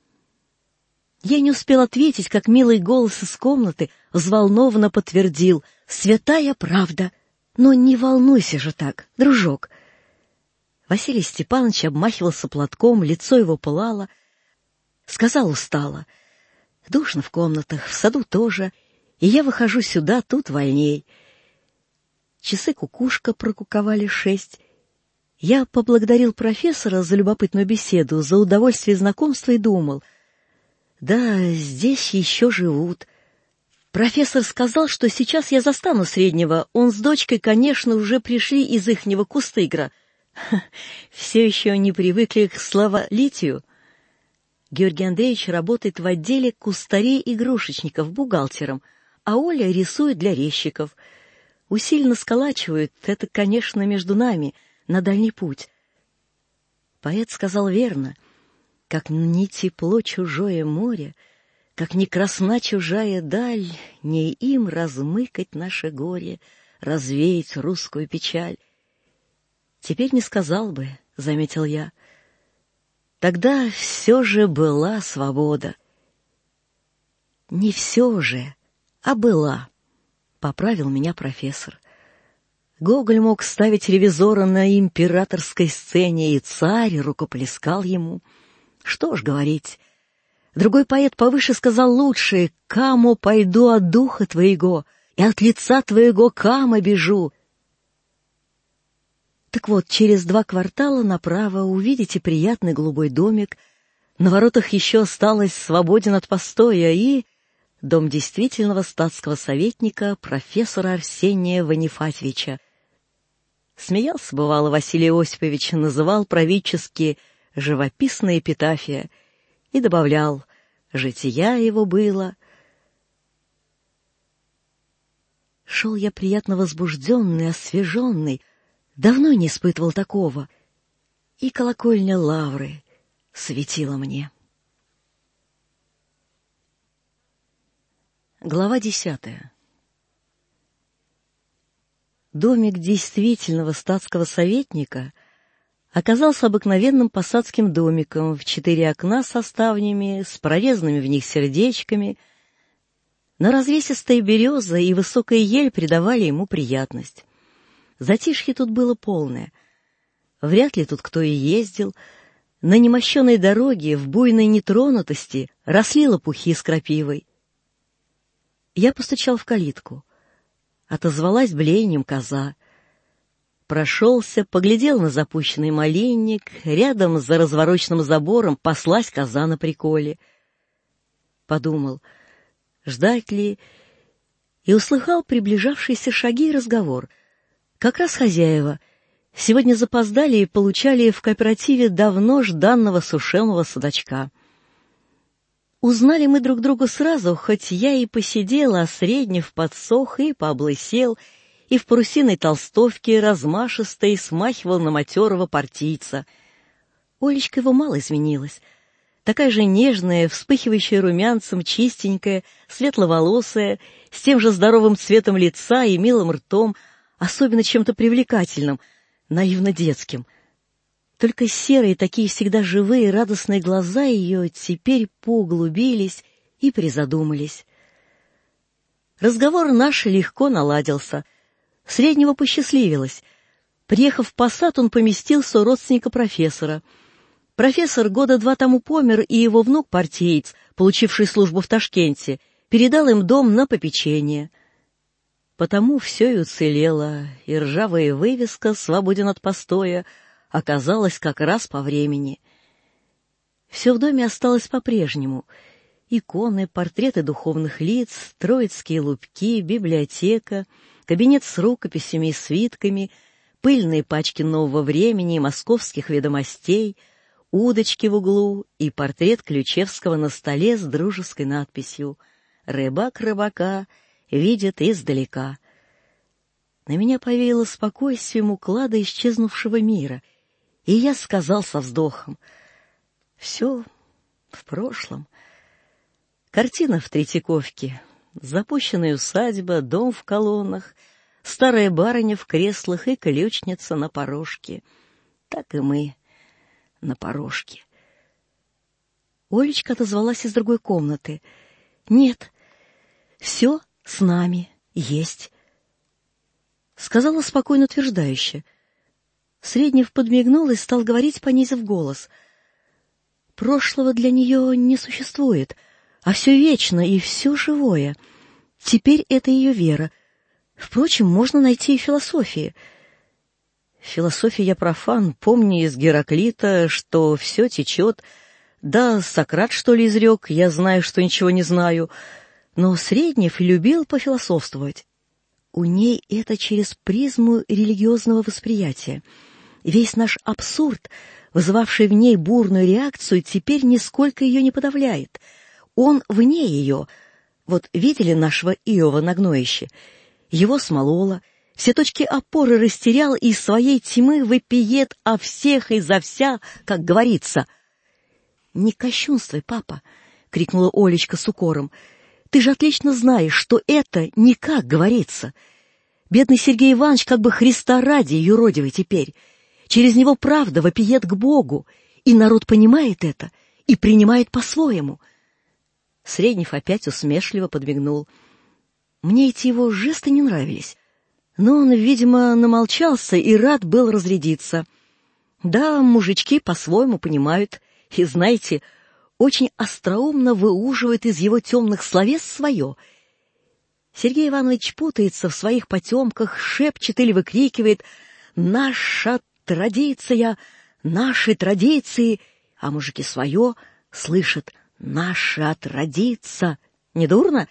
L: Я не успел ответить, как милый голос из комнаты взволнованно подтвердил: «Святая правда! Но не волнуйся же так, дружок!» Василий Степанович обмахивался платком, лицо его пылало. Сказал устало: «Душно в комнатах, в саду тоже, и я выхожу сюда, тут вольней». Часы кукушка прокуковали 6. Я поблагодарил профессора за любопытную беседу, за удовольствие знакомства и думал: да, здесь еще живут. Профессор сказал, что сейчас я застану Среднего. Он с дочкой, конечно, уже пришли из ихнего Кустыгра. Все еще не привыкли к словолитию. Георгий Андреевич работает в отделе кустарей-игрушечников бухгалтером, а Оля рисует для резчиков. Усиленно сколачивают, это, конечно, между нами, на дальний путь. Поэт сказал верно: как ни тепло чужое море, как ни красна чужая даль, не им размыкать наше горе, развеять русскую печаль. Теперь не сказал бы, — заметил я. Тогда все же была свобода. Не все же, а была, — поправил меня профессор. Гоголь мог ставить ревизора на императорской сцене, и царь рукоплескал ему. Что ж говорить. Другой поэт повыше сказал лучше: «Камо пойду от духа твоего, и от лица твоего кама бежу». Так вот, через 2 квартала направо увидите приятный голубой домик. На воротах еще осталось свободен от постоя и дом действительного статского советника профессора Арсения Ванифатьевича. Смеялся, бывало, Василий Осипович, называл правительски «живописная эпитафия» и добавлял: «жития его было». Шел я приятно возбужденный, освеженный, давно не испытывал такого, и колокольня лавры светила мне. Глава 10. Домик действительного статского советника оказался обыкновенным посадским домиком в 4 окна со ставнями, с прорезанными в них сердечками. Но развесистая береза и высокая ель придавали ему приятность. Затишье тут было полное. Вряд ли тут кто и ездил. На немощенной дороге в буйной нетронутости росли лопухи с крапивой. Я постучал в калитку. Отозвалась блеянием коза. Прошелся, поглядел на запущенный малинник. Рядом за развороченным забором паслась коза на приколе. Подумал, ждать ли, и услыхал приближавшиеся шаги и разговор. Как раз хозяева сегодня запоздали и получали в кооперативе давно жданного сушеного судачка. Узнали мы друг друга сразу, хоть я и посидела, а Среднев подсох и пооблысел, и в парусиной толстовке размашистой смахивал на матерого партийца. Олечка его мало изменилась. такая же нежная, вспыхивающая румянцем, чистенькая, светловолосая, с тем же здоровым цветом лица и милым ртом, особенно чем-то привлекательным, наивно детским. Только серые, такие всегда живые, радостные глаза ее теперь поуглубились и призадумались. Разговор наш легко наладился. Среднего посчастливилось. Приехав в Посад, он поместился у родственника профессора. Профессор 2 года тому помер, и его внук-партиец, получивший службу в Ташкенте, передал им дом на попечение. Потому все и уцелело, и ржавая вывеска «Свободен от постоя» оказалась как раз по времени. Все в доме осталось по-прежнему. Иконы, портреты духовных лиц, троицкие лупки, библиотека, кабинет с рукописями и свитками, пыльные пачки нового времени и московских ведомостей, удочки в углу и портрет Ключевского на столе с дружеской надписью «Рыбак рыбака видит издалека». На меня повеяло спокойствием уклада исчезнувшего мира, и я сказал со вздохом: «Все в прошлом». Картина в Третьяковке, запущенная усадьба, дом в колоннах, старая барыня в креслах и ключница на порожке. Так и мы на порожке. Олечка отозвалась из другой комнаты. «Нет, все с нами есть», — сказала спокойно утверждающе. Среднев подмигнул и стал говорить, понизив голос. «Прошлого для нее не существует, а все вечно и все живое. Теперь это ее вера. Впрочем, можно найти и философии». В философии я профан, помню из Гераклита, что все течет. Да, Сократ, что ли, изрек, я знаю, что ничего не знаю. Но Среднев любил пофилософствовать. У ней это через призму религиозного восприятия. Весь наш абсурд, вызывавший в ней бурную реакцию, теперь нисколько ее не подавляет. Он вне ее. Вот видели нашего Иова на гноище? Его смололо, все точки опоры растерял и из своей тьмы вопиет о всех и за вся, как говорится. «Не кощунствуй, папа!» — крикнула Олечка с укором. «Ты же отлично знаешь, что это не как говорится. Бедный Сергей Иванович как бы Христа ради юродивый теперь. Через него правда вопиет к Богу, и народ понимает это и принимает по-своему». Среднев опять усмешливо подмигнул. Мне эти его жесты не нравились, но он, видимо, намолчался и рад был разрядиться. Да, мужички по-своему понимают, и, знаете, очень остроумно выуживают из его темных словес свое. Сергей Иванович путается в своих потемках, шепчет или выкрикивает «Наша традиция, наши традиции», а мужики свое слышат «Наша традиция». Недурно?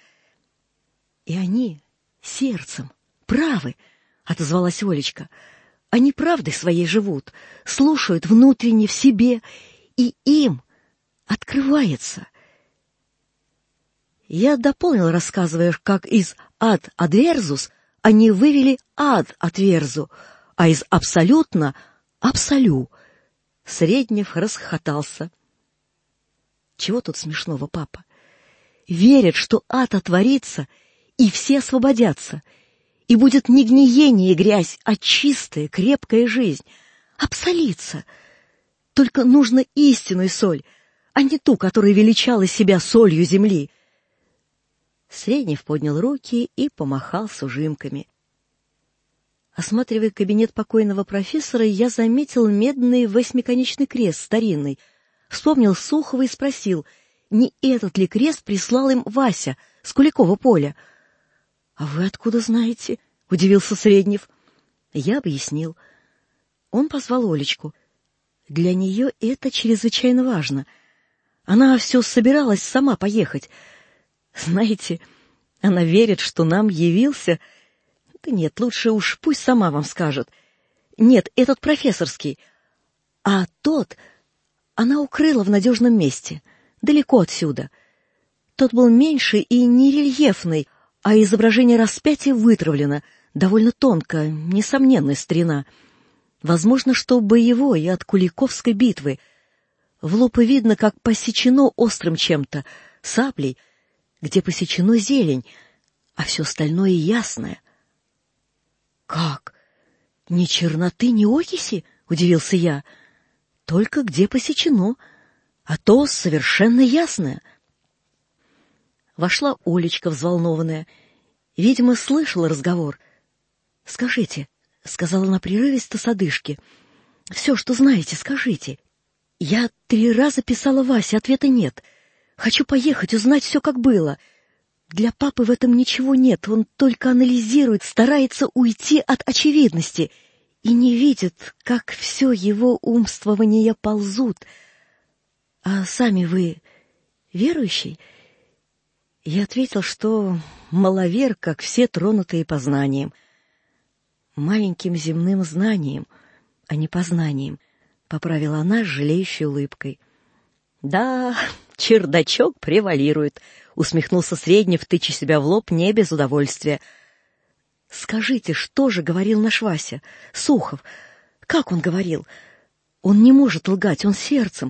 L: И они сердцем правы, отозвалась Олечка. Они правдой своей живут, слушают внутренне в себе, и им открывается. Я дополнил, рассказывая, как из «ad adversus» они вывели «ad adversu», а из «абсолютно» — «абсолю». Среднев расхохотался. Чего тут смешного, папа? Верят, что ад отворится, и все освободятся, и будет не гниение и грязь, а чистая, крепкая жизнь. Обсолиться. Только нужно истинную соль, а не ту, которая величала себя солью земли. Среднев поднял руки и помахал с ужимками. Осматривая кабинет покойного профессора, я заметил медный восьмиконечный крест старинный, вспомнил Сухова и спросил, не этот ли крест прислал им Вася с Куликова поля. — А вы откуда знаете? — удивился Среднев. Я объяснил. Он позвал Олечку. Для нее это чрезвычайно важно. Она все собиралась сама поехать. Знаете, она верит, что нам явился... Да нет, лучше уж пусть сама вам скажет. Нет, этот профессорский. А тот она укрыла в надежном месте, далеко отсюда. Тот был меньше и не рельефный, а изображение распятия вытравлено, довольно тонко, несомненная старина. Возможно, что боевой от Куликовской битвы. В лоб и видно, как посечено острым чем-то, саблей, где посечено зелень, а все остальное ясное. «Как? Ни черноты, ни окиси?» — удивился я. «Только где посечено, а то совершенно ясное». Вошла Олечка взволнованная. Видимо, слышала разговор. «Скажите», — сказала она прерывисто с одышки, — «все, что знаете, скажите. Я 3 раза писала Васе, ответа нет. Хочу поехать, узнать все, как было. Для папы в этом ничего нет, он только анализирует, старается уйти от очевидности и не видит, как все его умствования ползут. А сами вы верующий?» Я ответил, что маловер, как все тронутые познанием. «Маленьким земным знанием, а не познанием», — поправила она с жалеющей улыбкой. «Да, чердачок превалирует», — усмехнулся Среднев, тыча себя в лоб не без удовольствия. «Скажите, что же говорил наш Вася? Сухов. Как он говорил? Он не может лгать, он сердцем».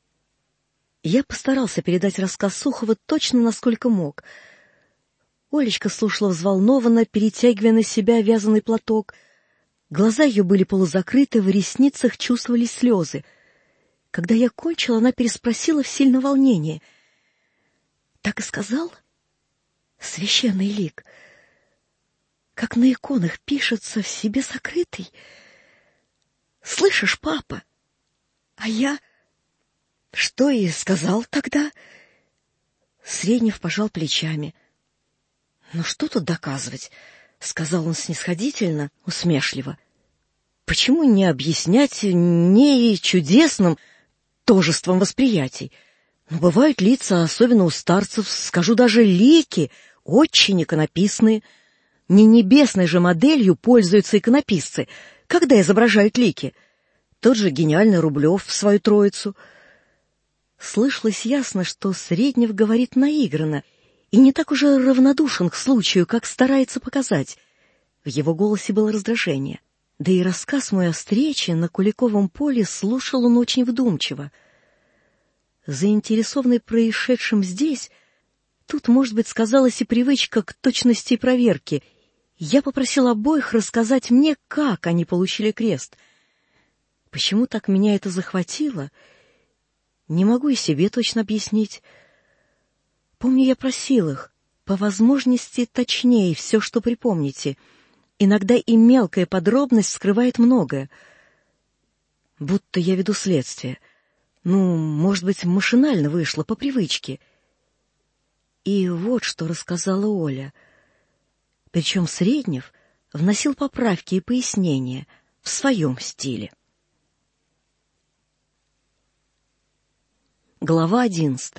L: Я постарался передать рассказ Сухова точно, насколько мог. Олечка слушала взволнованно, перетягивая на себя вязаный платок. Глаза ее были полузакрыты, в ресницах чувствовались слезы. Когда я кончила, она переспросила в сильном волнении. «Так и сказал? Священный лик, как на иконах пишется, в себе сокрытый. Слышишь, папа? А я... Что и сказал тогда?» Среднев пожал плечами. «Ну что тут доказывать?» — сказал он снисходительно, усмешливо. «Почему не объяснять не чудесным тожеством восприятий? Но бывают лица, особенно у старцев, скажу даже лики, очень иконописные. Не небесной же моделью пользуются иконописцы, когда изображают лики. Тот же гениальный Рублев в свою троицу». Слышалось ясно, что Среднев говорит наигранно и не так уже равнодушен к случаю, как старается показать. В его голосе было раздражение. Да и рассказ мой о встрече на Куликовом поле слушал он очень вдумчиво. Заинтересованный происшедшим здесь, тут, может быть, сказалась и привычка к точности проверки. Я попросил обоих рассказать мне, как они получили крест. Почему так меня это захватило, не могу и себе точно объяснить. Помню, я просил их, по возможности точнее, все, что припомните. Иногда и мелкая подробность скрывает многое. Будто я веду следствие. Ну, может быть, машинально вышло, по привычке. И вот что рассказала Оля. Причем Среднев вносил поправки и пояснения в своем стиле. Глава 11.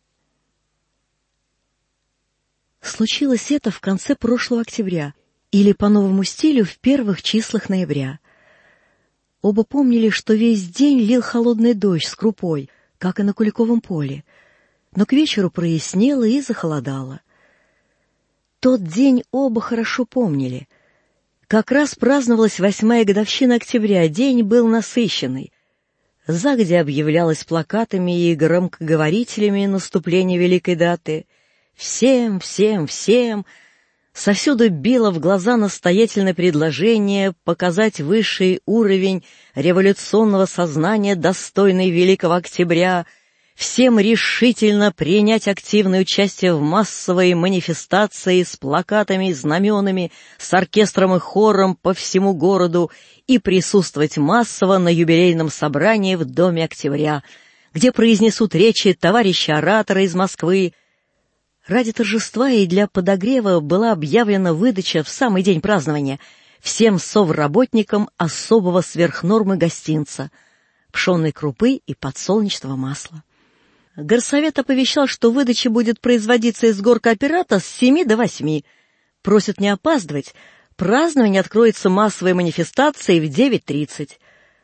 L: Случилось это в конце прошлого октября, или по новому стилю в первых числах ноября. Оба помнили, что весь день лил холодный дождь с крупой, как и на Куликовом поле, но к вечеру прояснело и захолодало. Тот день оба хорошо помнили. Как раз праздновалась 8-я годовщина октября, день был насыщенный. Загодя объявлялось плакатами и громкоговорителями наступление великой даты. Всем, всем, всем совсюду било в глаза настоятельное предложение показать высший уровень революционного сознания, достойный великого октября, всем решительно принять активное участие в массовой манифестации с плакатами и знаменами, с оркестром и хором по всему городу и присутствовать массово на юбилейном собрании в Доме Октября, где произнесут речи товарищи-ораторы из Москвы. Ради торжества и для подогрева была объявлена выдача в самый день празднования всем совработникам особого сверхнормы гостинца, пшенной крупы и подсолнечного масла. Горсовет оповещал, что выдача будет производиться из горкооперата с 7 до 8. Просят не опаздывать. Празднование откроется массовой манифестацией в 9:30.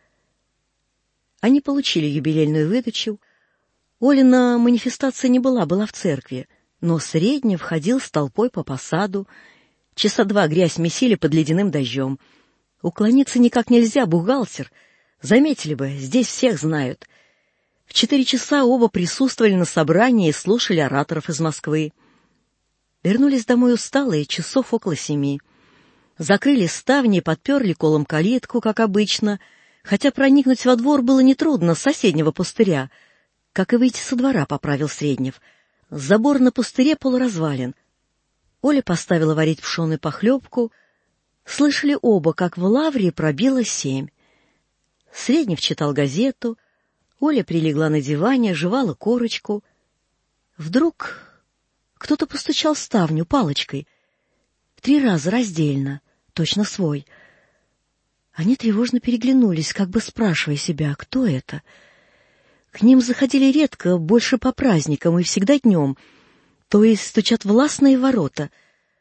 L: Они получили юбилейную выдачу. Олина манифестация не была в церкви, но Среднев ходил с толпой по посаду. Часа 2 грязь месили под ледяным дождем. Уклониться никак нельзя, бухгалтер. Заметили бы, здесь всех знают. В 4 часа оба присутствовали на собрании и слушали ораторов из Москвы. Вернулись домой усталые, часов около 7. Закрыли ставни и подперли колом калитку, как обычно, хотя проникнуть во двор было нетрудно с соседнего пустыря, как и выйти со двора, поправил Среднев. Забор на пустыре полуразвален. Оля поставила варить пшеную похлебку. Слышали оба, как в лавре пробило 7. Среднев читал газету, Оля прилегла на диване, жевала корочку. Вдруг кто-то постучал в ставню палочкой. 3 раза раздельно, точно свой. Они тревожно переглянулись, как бы спрашивая себя, кто это. К ним заходили редко, больше по праздникам и всегда днем, то есть стучат властные ворота.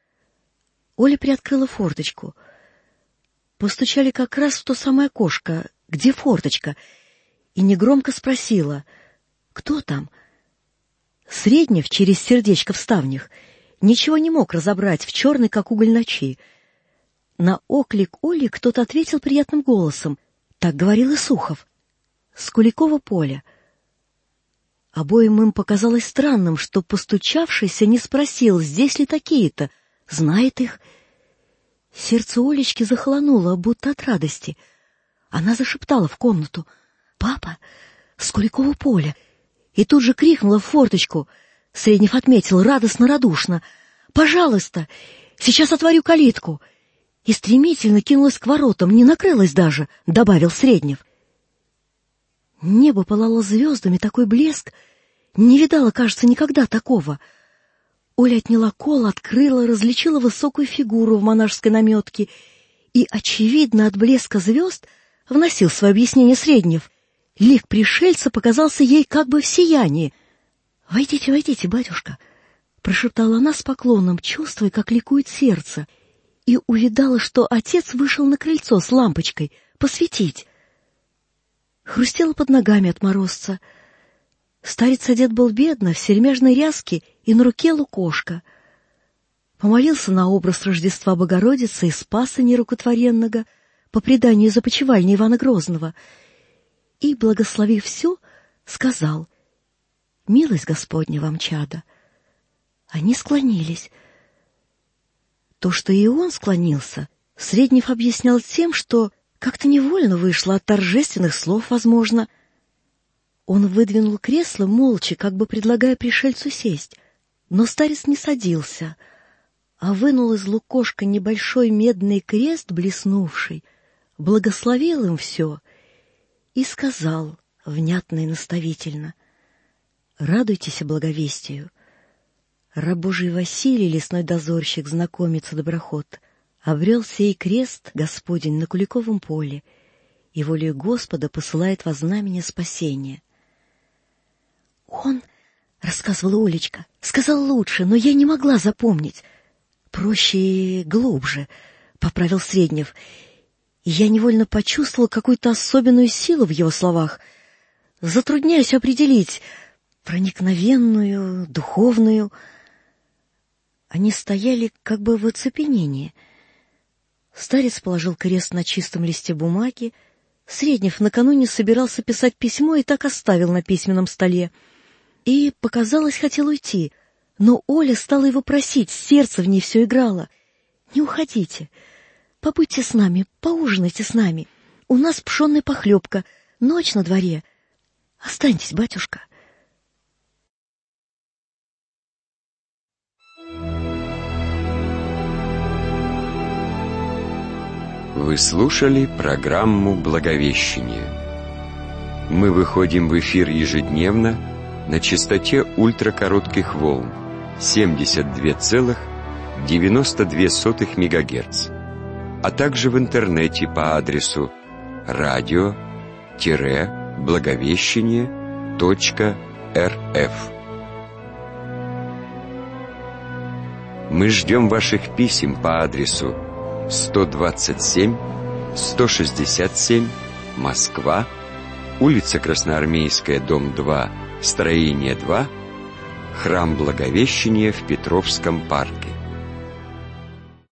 L: Оля приоткрыла форточку. Постучали как раз в то самое окошко, где форточка, и негромко спросила, кто там. Среднев через сердечко в ставнях ничего не мог разобрать в черной, как уголь, ночи. На оклик Оли кто-то ответил приятным голосом. Так говорил и Сухов. С Куликова поля. Обоим им показалось странным, что постучавшийся не спросил, здесь ли такие-то, знает их. Сердце Олечки захолонуло, будто от радости. Она зашептала в комнату: «Папа, с Куликова поля!» И тут же крикнула в форточку. Среднев отметил радостно-радушно: «Пожалуйста, сейчас отворю калитку!» И стремительно кинулась к воротам, не накрылась даже, добавил Среднев. Небо пылало звездами, такой блеск. Не видала, кажется, никогда такого. Оля отняла кол, открыла, различила высокую фигуру в монашеской наметке и, очевидно, от блеска звезд вносил свое объяснение Среднев. Лик пришельца показался ей как бы в сиянии. «Войдите, войдите, батюшка», — прошептала она с поклоном, чувствуя, как ликует сердце, и увидала, что отец вышел на крыльцо с лампочкой посветить. Хрустело под ногами от морозца. Старец одет был бедно, в сермяжной ряске и на руке лукошко. Помолился на образ Рождества Богородицы и Спаса Нерукотворенного по преданию из опочивальни Ивана Грозного и, благословив все, сказал: «Милость Господня вам, чадо». Они склонились. То, что и он склонился, Среднев объяснял тем, что как-то невольно вышло от торжественных слов, возможно. Он выдвинул кресло молча, как бы предлагая пришельцу сесть, но старец не садился, а вынул из лукошка небольшой медный крест, блеснувший, благословил им все и сказал внятно и наставительно: «Радуйтесь благовестию. Раб Божий Василий, лесной дозорщик, знакомец и доброход, обрел сей крест Господень на Куликовом поле, и волею Господа посылает во знамение спасения». «Он, — рассказывала Олечка, — сказал лучше, но я не могла запомнить. Проще и глубже, — поправил Среднев, и я невольно почувствовала какую-то особенную силу в его словах. Затрудняюсь определить, проникновенную, духовную. Они стояли как бы в оцепенении. Старец положил крест на чистом листе бумаги. Среднев накануне собирался писать письмо и так оставил на письменном столе. И, показалось, хотел уйти, но Оля стала его просить, сердце в ней все играло. «Не уходите, побудьте с нами, поужинайте с нами. У нас пшеная похлебка, ночь на дворе. Останьтесь, батюшка».
B: Вы слушали программу «Благовещение». Мы выходим в эфир ежедневно на частоте ультракоротких волн 72,92 МГц, а также в интернете по адресу radio-благовещение.рф. Мы ждем ваших писем по адресу 127 167 Москва, улица Красноармейская, дом 2, строение 2, храм Благовещения в Петровском парке.